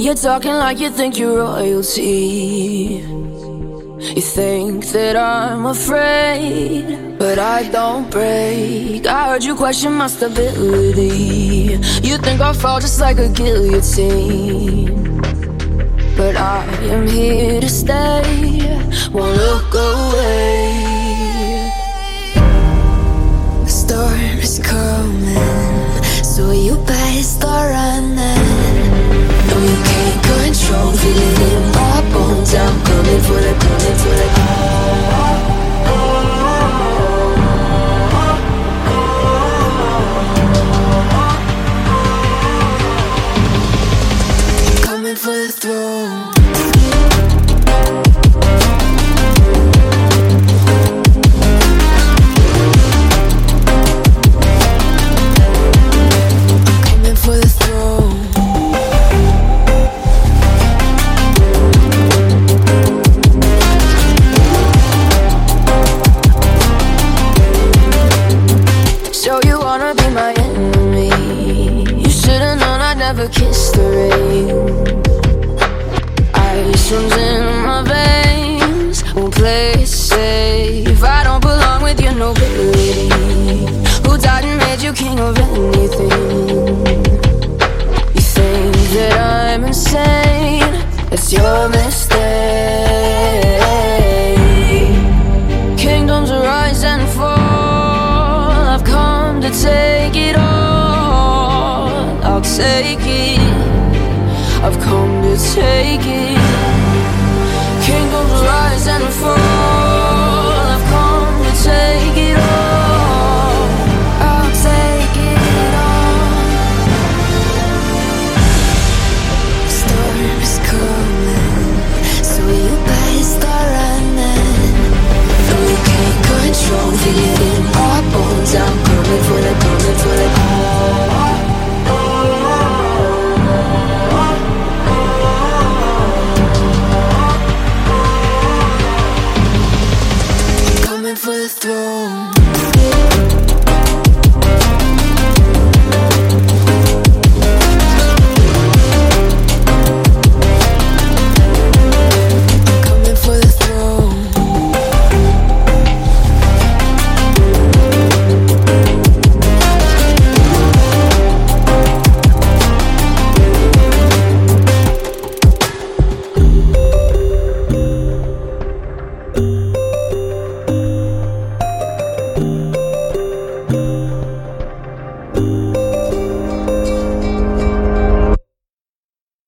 You're talking like you think you're royalty. You think that I'm afraid, but I don't break. I heard you question my stability. You think I'll fall just like a guillotine, but I am here to stay. Won't look away.